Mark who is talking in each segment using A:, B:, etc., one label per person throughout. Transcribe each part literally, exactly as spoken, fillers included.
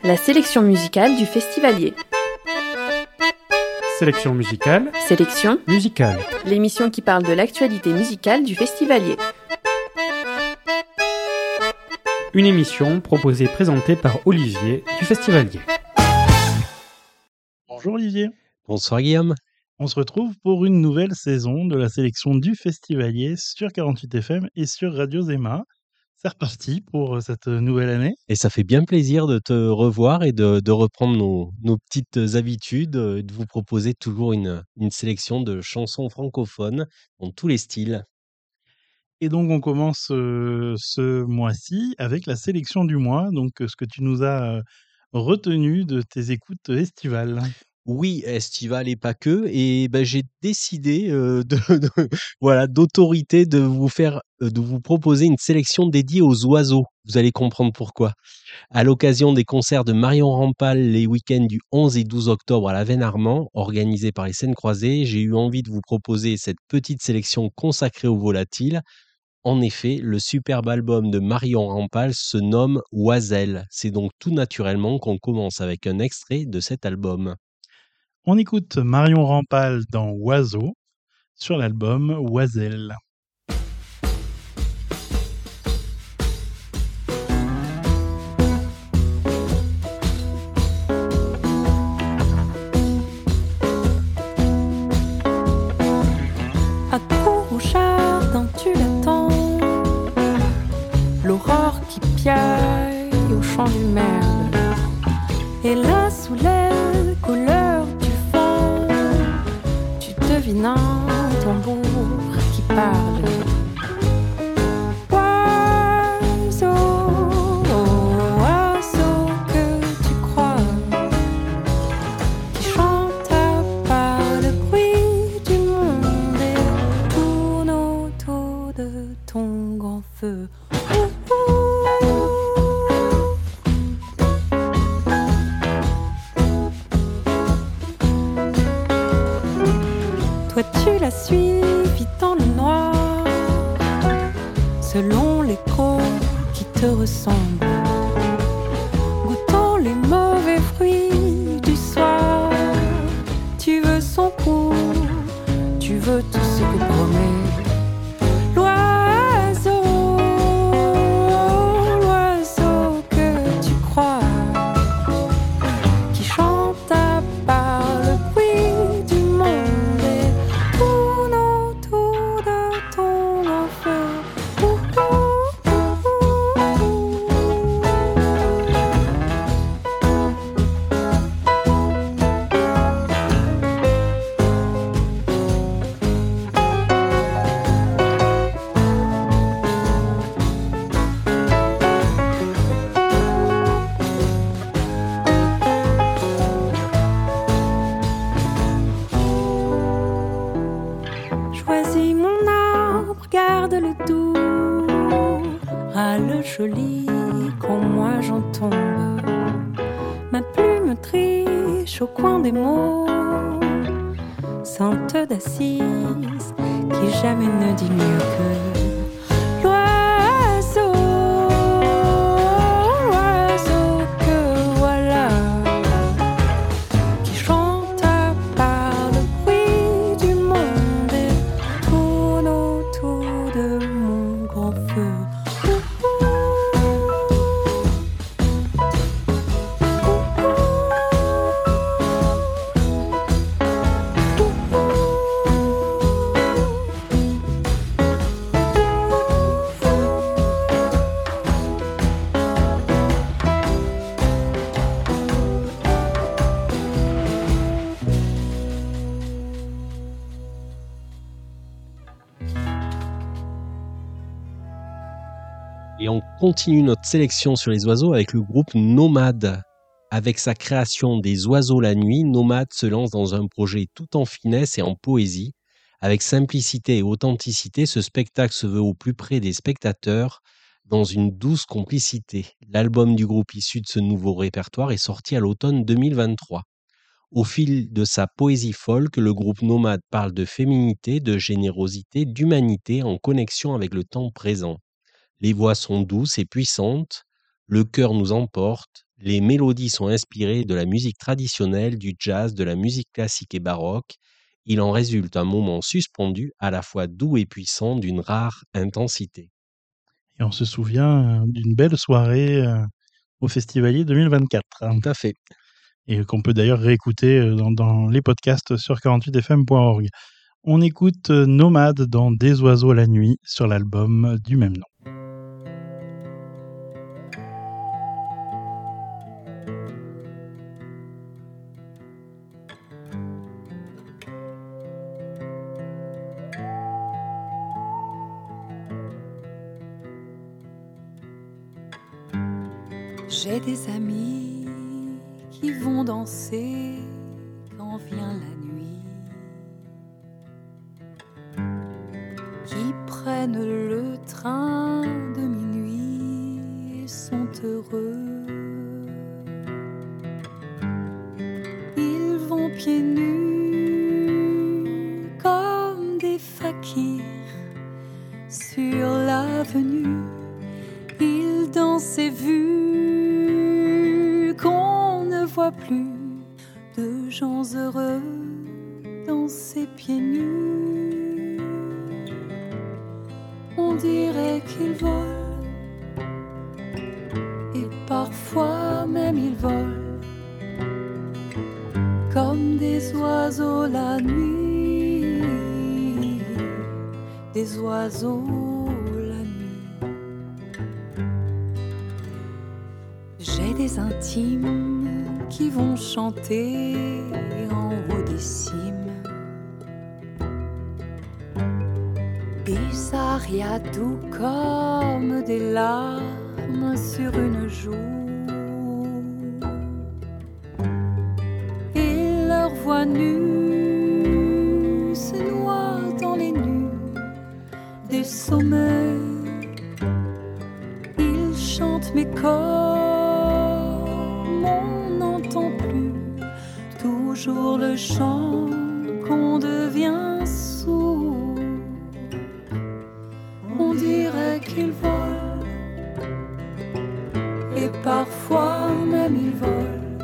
A: La sélection musicale du Festivalier.
B: Sélection musicale.
A: Sélection
B: musicale.
A: L'émission qui parle de l'actualité musicale du Festivalier.
B: Une émission proposée et présentée par Olivier du Festivalier.
C: Bonjour Olivier.
D: Bonsoir Guillaume.
C: On se retrouve pour une nouvelle saison de la sélection du Festivalier sur quarante-huit F M et sur Radio Zema. C'est reparti pour cette nouvelle année.
D: Et ça fait bien plaisir de te revoir et de, de reprendre nos, nos petites habitudes, et de vous proposer toujours une, une sélection de chansons francophones dans tous les styles.
C: Et donc on commence euh, ce mois-ci avec la sélection du mois, donc ce que tu nous as euh, retenu de tes écoutes estivales.
D: Oui, estival et pas que. Et ben, j'ai décidé euh, de, de- voilà, d'autorité de vous faire, euh, de vous proposer une sélection dédiée aux oiseaux. Vous allez comprendre pourquoi. À l'occasion des concerts de Marion Rampal les week-ends du onze et douze octobre à la Veine-Armand, organisés par les Scènes Croisées, j'ai eu envie de vous proposer cette petite sélection consacrée aux volatiles. En effet, le superbe album de Marion Rampal se nomme Oiselle. C'est donc tout naturellement qu'on commence avec un extrait de cet album.
C: On écoute Marion Rampal dans Oiseau sur l'album Oiselle.
E: À court au jardin, tu l'attends. L'aurore qui piaille au champ du merle. Et là, sous les couleurs du vent, tu devines un tambour qui parle. Oiseau, oiseau que tu crois, qui chante à part le bruit du monde et tourne autour de ton grand feu. Ouh, ouh. Toi tu la suivis dans le noir, selon l'écho qui te ressemble, goûtant les mauvais fruits du soir. Tu veux son cou, tu veux tout ce que promet l'oiseau, l'oiseau que tu crois, qui chante à part le bruit du monde et tourne autour de ton grand feu. Ouh, ouh, ouh, ouh. Choisis mon arbre, garde le doux, râle joli quand moi j'en tombe. Ma plume triche au coin des mots, sainte d'assise qui jamais ne dit mieux que l'oiseau, l'oiseau que voilà, qui chante à part le bruit du monde et tourne autour de mon grand feu.
D: Et on continue notre sélection sur les oiseaux avec le groupe Nomade. Avec sa création des oiseaux la nuit, Nomade se lance dans un projet tout en finesse et en poésie. Avec simplicité et authenticité, ce spectacle se veut au plus près des spectateurs dans une douce complicité. L'album du groupe issu de ce nouveau répertoire est sorti à l'automne deux mille vingt-trois. Au fil de sa poésie folk, le groupe Nomade parle de féminité, de générosité, d'humanité en connexion avec le temps présent. Les voix sont douces et puissantes, le cœur nous emporte, Les mélodies sont inspirées de la musique traditionnelle, du jazz, de la musique classique et baroque. Il en résulte un moment suspendu, à la fois doux et puissant, d'une rare intensité.
C: Et on se souvient euh, d'une belle soirée euh, au Festivalier deux mille vingt-quatre. hein,
D: Tout à fait.
C: Et qu'on peut d'ailleurs réécouter euh, dans, dans les podcasts sur quarante-huit f m point org. On écoute euh, Nomade dans Des oiseaux la nuit sur l'album du même nom.
E: J'ai des amis qui vont danser quand vient la nuit, qui prennent le train de minuit et sont heureux. Ils vont pieds nus comme des fakirs sur l'avenue. Ils dansent et vu qu'on ne voit plus de gens heureux danser pieds nus. On dirait qu'ils volent, et parfois même ils volent, comme des oiseaux la nuit, des oiseaux la nuit. J'ai des intimes qui vont chanter en haut des cimes, des arias doux comme des larmes sur une joue, et leur voix nue se noie dans les nues des sommets. Ils chantent mes corps, on n'entend plus toujours le chant qu'on devient sourd. On dirait qu'ils volent, et parfois même ils volent,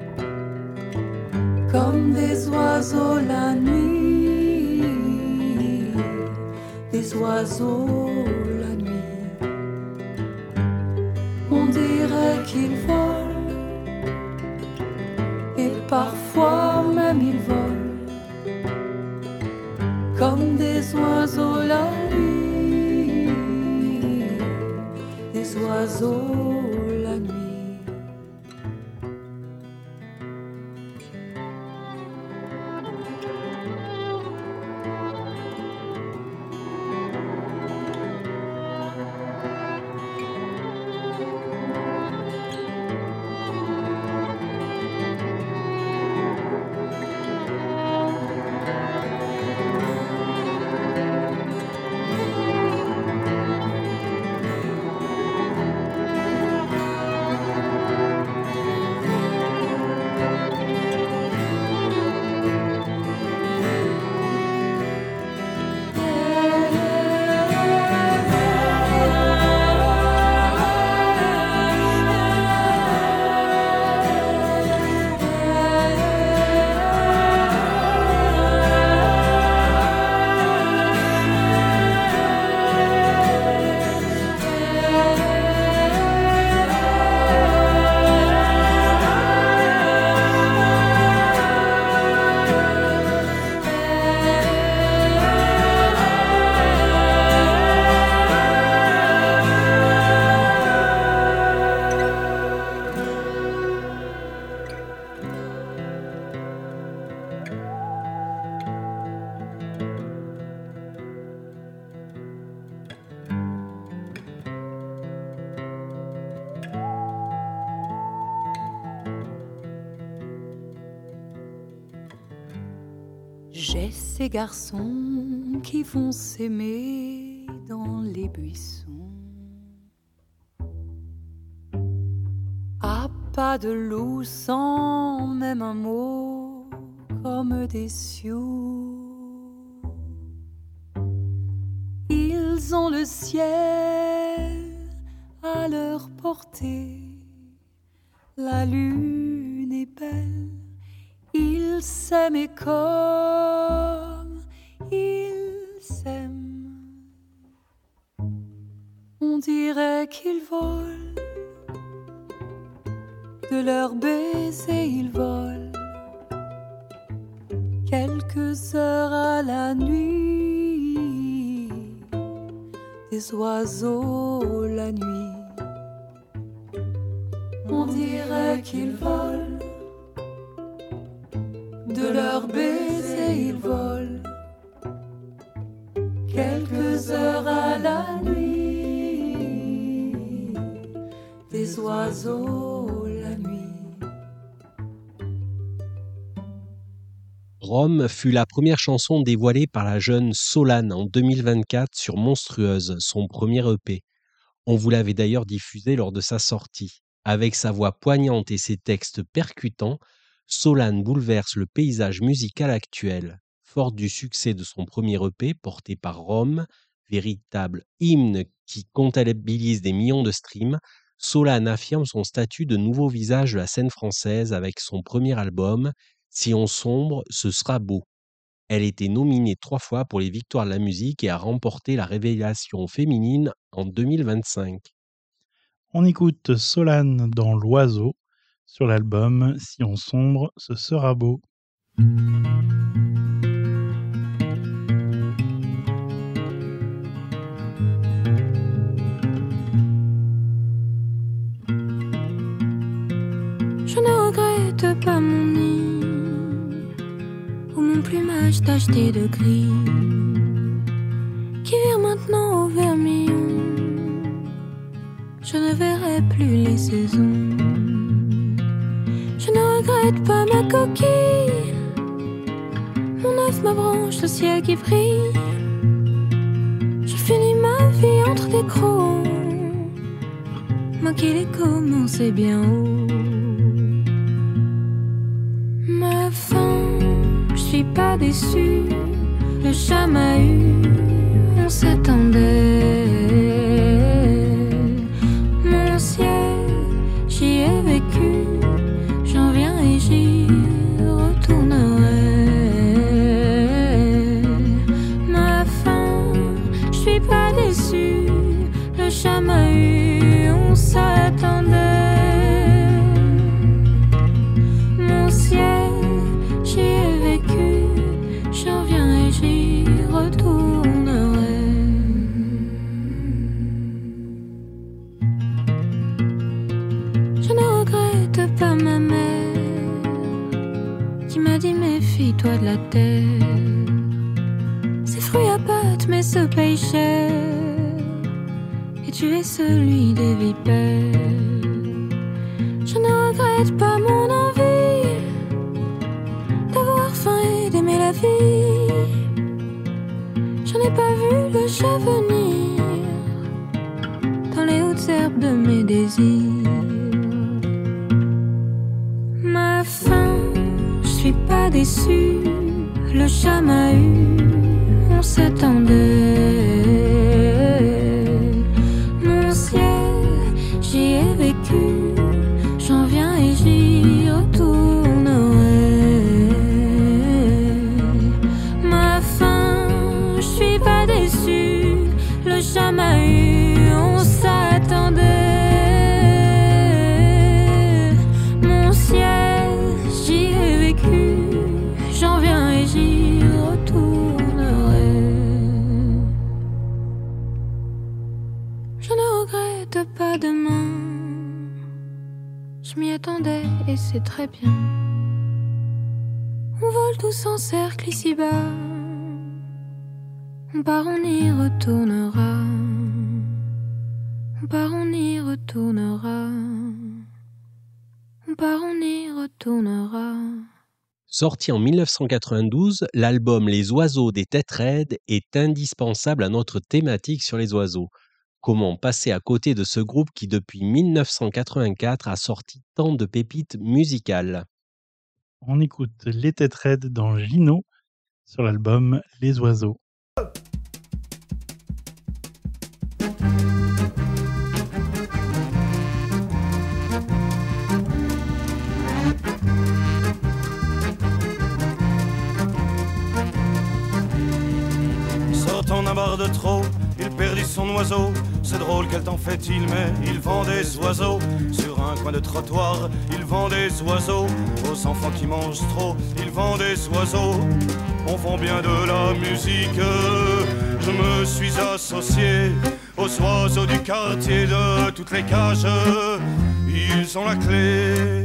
E: comme des oiseaux la nuit, des oiseaux la nuit. On dirait qu'ils volent, et parfois même ils volent, comme des oiseaux la nuit, des oiseaux la nuit. J'ai ces garçons qui vont s'aimer dans les buissons, à pas de loup, sans même un mot, comme des sioux. Ils ont le ciel à leur portée, La lune est belle, ils s'aimaient comme ils s'aiment. On dirait qu'ils volent, de leurs baisers ils volent, quelques heures à la nuit, des oiseaux la nuit. On dirait qu'ils volent, de leurs baisers ils volent, quelques heures à la nuit, des oiseaux la nuit.
D: Rome fut la première chanson dévoilée par la jeune Solane en deux mille vingt-quatre sur Monstrueuse, son premier E P. On vous l'avait d'ailleurs diffusé lors de sa sortie. Avec sa voix poignante et ses textes percutants, Solane bouleverse le paysage musical actuel. Forte du succès de son premier E P porté par Rome, véritable hymne qui comptabilise des millions de streams, Solane affirme son statut de nouveau visage de la scène française avec son premier album « Si on sombre, ce sera beau ». Elle était nominée trois fois pour les Victoires de la musique et a remporté la Révélation féminine en deux mille vingt-cinq.
C: On écoute Solane dans L'Oiseau sur l'album « Si on sombre, ce sera beau ».
E: Je ne regrette pas mon nid ou mon plumage tacheté de gris qui vire maintenant au vermillon. Je ne verrai plus les saisons. Je ne regrette pas ma coquille, mon œuf, ma branche, le ciel qui brille. Je finis ma vie entre des crocs, moi qui l'ai commencé bien haut. Ma fin, je suis pas déçue, le chamahut, on s'attendait. Mon ciel, j'y ai vécu, j'en viens et j'y retournerai. Ma fin, je suis pas déçue, le chamahut, on s'attendait. Mon ciel, j'y ai vécu, j'en viens et j'y retournerai. Je ne regrette pas ma mère qui m'a dit méfie-toi de la terre. Ces fruits à pâte mais se payent cher, et tu es celui des vipères. Je ne regrette pas mon envie d'avoir faim et d'aimer la vie. Je n'ai pas vu le chat venir dans les hautes herbes de mes désirs. Ma fin, je suis pas déçue, le chamahut, on s'attendait. Mon ciel, j'y ai vécu, j'en viens et j'y retournerai. Ma fin, je suis pas déçue, le chamahut, on s'attendait. Mon ciel, j'y ai vécu, j'en viens et j'y retournerai. Je ne regrette pas demain, je m'y attendais et c'est très bien. On vole tous en cercle ici-bas, on part, on y retournera. On part, on y retournera. On part, on y retournera.
D: Sorti en mille neuf cent quatre-vingt-douze, l'album Les Oiseaux des Têtes Raides est indispensable à notre thématique sur les oiseaux. Comment passer à côté de ce groupe qui, depuis mille neuf cent quatre-vingt-quatre, a sorti tant de pépites musicales?
C: On écoute Les Têtes Raides dans Gino sur l'album Les Oiseaux.
F: de trop, il perdit son oiseau. C'est drôle, quel temps fait-il, mais il vend des oiseaux. Sur un coin de trottoir, il vend des oiseaux. Aux enfants qui mangent trop, il vend des oiseaux. On vend bien de la musique. Je me suis associé aux oiseaux du quartier de toutes les cages. Ils ont la clé.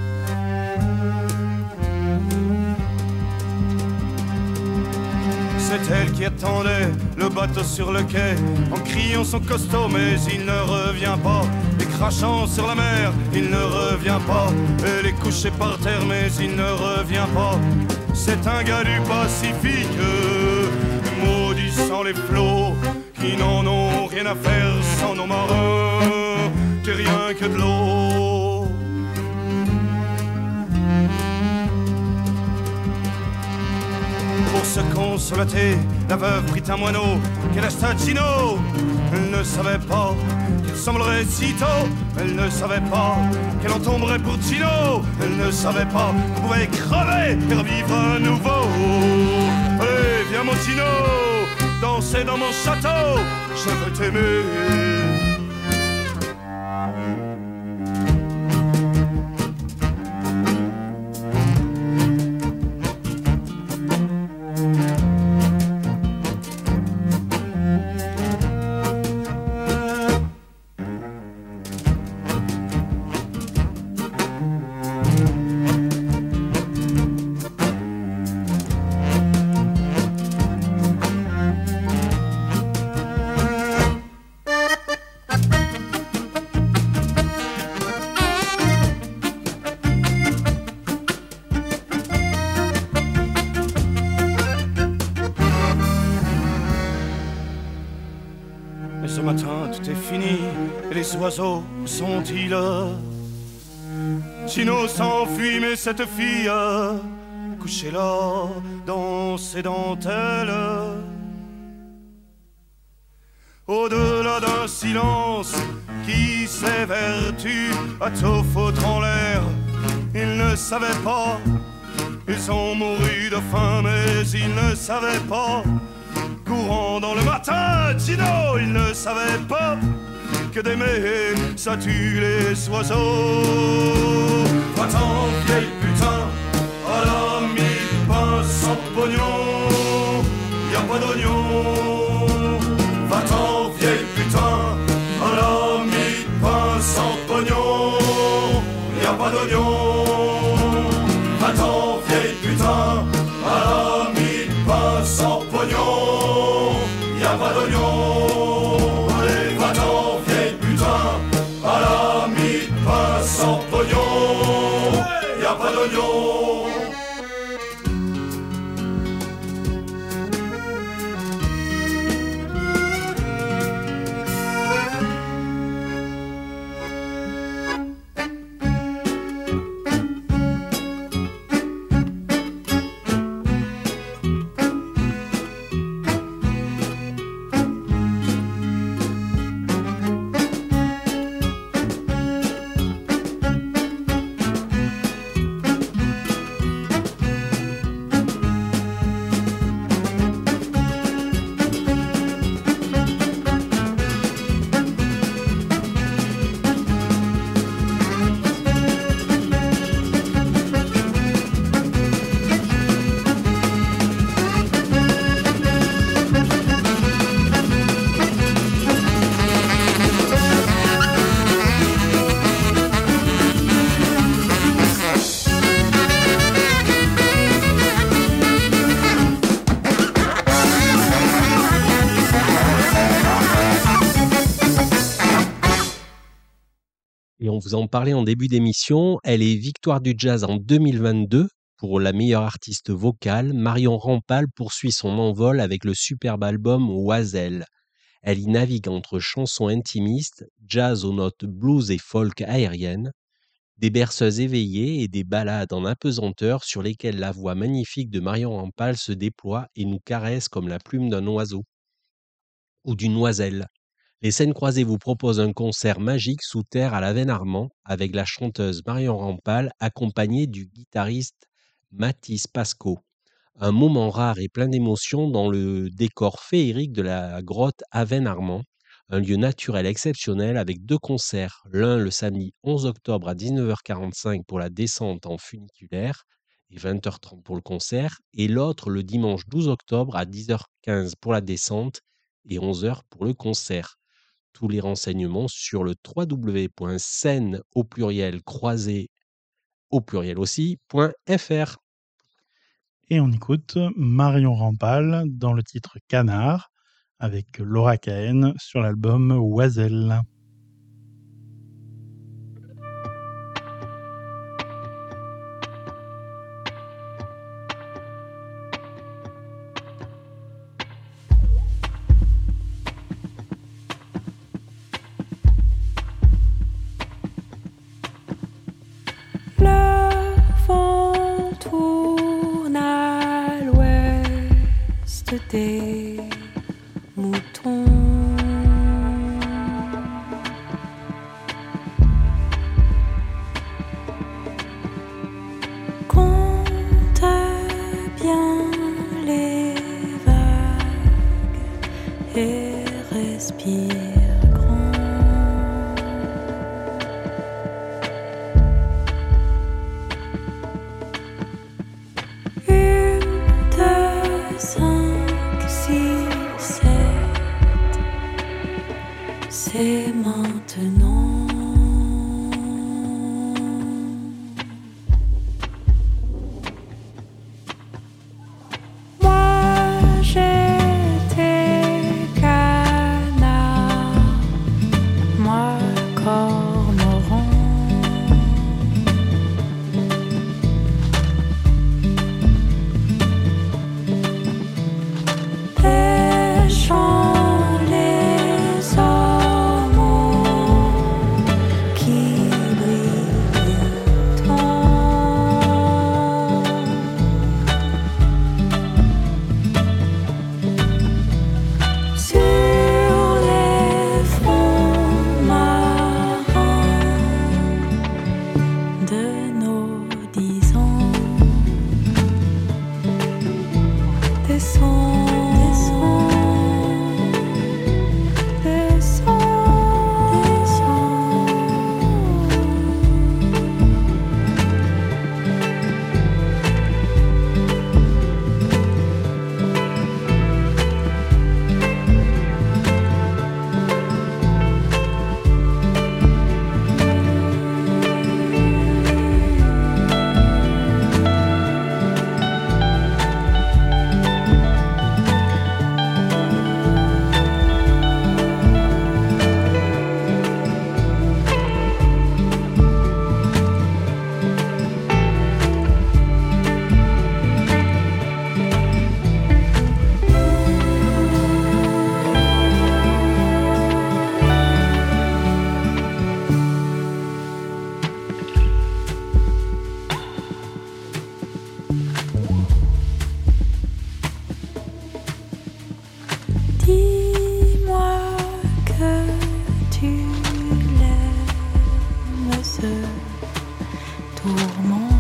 F: C'est elle qui attendait le bateau sur le quai, en criant son costaud, mais il ne revient pas. Et crachant sur la mer, il ne revient pas. Elle est couchée par terre, mais il ne revient pas. C'est un gars du Pacifique, maudissant les flots, qui n'en ont rien à faire sans nos marins, que rien que de l'eau. Pour se consoler, la veuve prit un moineau qu'elle acheta Gino. Elle ne savait pas qu'il semblerait si tôt. Elle ne savait pas qu'elle en tomberait pour Gino. Elle ne savait pas qu'on pouvait crever et revivre à nouveau. Allez, viens mon Gino, danser dans mon château. Je veux t'aimer. Ce matin tout est fini, et les oiseaux sont-ils? Gino s'enfuit, mais cette fille, couchée là dans ses dentelles, au-delà d'un silence qui s'évertue à tout foutre en l'air, ils ne savaient pas, ils ont mouru de faim, mais ils ne savaient pas. Courant dans le matin, Gino, il ne savait pas que d'aimer, ça tue les oiseaux. Va-t'en, vieille putain, à la mi-pain sans pognon, y'a pas d'oignon. Va-t'en, vieille putain, à la mi-pain sans pognon, y'a pas d'oignon. Va-t'en, vieille putain, à la mi-pain sans pognon, y'a pas d'oignon. Allez, va-t'en, vieille putain, à la mi-pain sans pognon, y'a pas d'oignon.
D: Et on vous en parlait en début d'émission, elle est victoire du jazz en deux mille vingt-deux pour la meilleure artiste vocale. Marion Rampal poursuit son envol avec le superbe album Oiselle. Elle y navigue entre chansons intimistes, jazz aux notes blues et folk aériennes, des berceuses éveillées et des ballades en apesanteur sur lesquelles la voix magnifique de Marion Rampal se déploie et nous caresse comme la plume d'un oiseau ou d'une oiselle. Les Scènes Croisées vous proposent un concert magique sous terre à la Veine-Armand avec la chanteuse Marion Rampal accompagnée du guitariste Mathis Pasco. un moment rare et plein d'émotions dans le décor féerique de la grotte Aven-Armand, un lieu naturel exceptionnel avec deux concerts, l'un le samedi onze octobre à dix-neuf heures quarante-cinq pour la descente en funiculaire et vingt heures trente pour le concert, et l'autre le dimanche douze octobre à dix heures quinze pour la descente et onze heures pour le concert. Tous les renseignements sur le w w w point scène au pluriel croisé au pluriel aussi point f r.
C: Et on écoute Marion Rampal dans le titre Canard avec Laura Cahen sur l'album Oiselle.
E: Le vent tourne à l'ouest des moutons. Compte bien les vagues et respire grand. Une, deux, cinq, six, sept, c'est maintenant. Moi j'étais canard, moi cormoran. Pêchant les ormeaux qui brillent tant. Sur les fonds marins de nos dix ans, descend, descend, descend, descend. Dis-moi que tu l'aimes, ce tourment.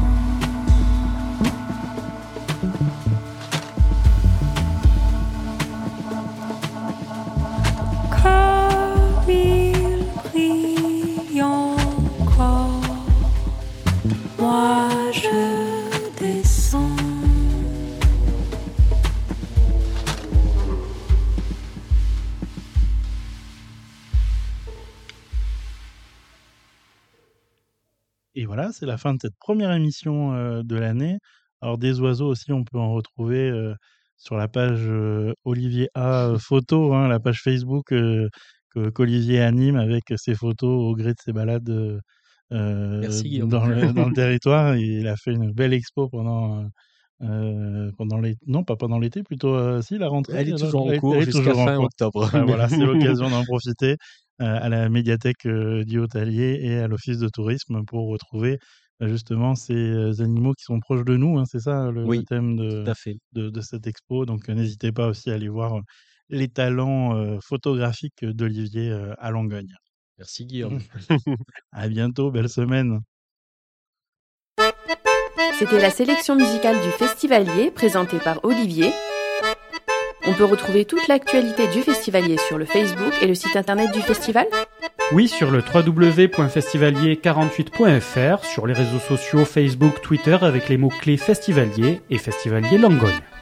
E: Comme il brille encore, moi je descends.
C: Et voilà, c'est la fin de cette première émission euh, de l'année. Alors des oiseaux aussi, on peut en retrouver euh, sur la page euh, Olivier A euh, photo, hein, la page Facebook euh, que- qu'Olivier anime avec ses photos au gré de ses balades euh, euh,
D: Merci, Guillaume.
C: dans le, dans le territoire. Il a fait une belle expo pendant euh, euh, pendant l'été, non pas pendant l'été, plutôt euh, si la rentrée.
D: Elle est
C: alors,
D: toujours en
C: elle-
D: cours
C: elle est
D: jusqu'à
C: toujours en
D: fin
C: cours.
D: octobre.
C: Ah, voilà, c'est l'occasion d'en profiter euh, à la médiathèque euh, du Haut-Allier et à l'office de tourisme pour retrouver euh, justement ces euh, animaux qui sont proches de nous. Hein, c'est ça le, le
D: Oui,
C: thème de,
D: tout à fait.
C: de, de cette expo. Donc euh, n'hésitez pas aussi à aller voir euh, les talents euh, photographiques d'Olivier euh, à Langogne.
D: Merci, Guillaume.
C: À bientôt, belle semaine.
A: C'était la sélection musicale du Festivalier présentée par Olivier. On peut retrouver toute l'actualité du Festivalier sur le Facebook et le site internet du festival.
B: Oui, sur le w w w point festivalier quarante-huit point f r, sur les réseaux sociaux Facebook, Twitter avec les mots-clés Festivalier et Festivalier Langogne.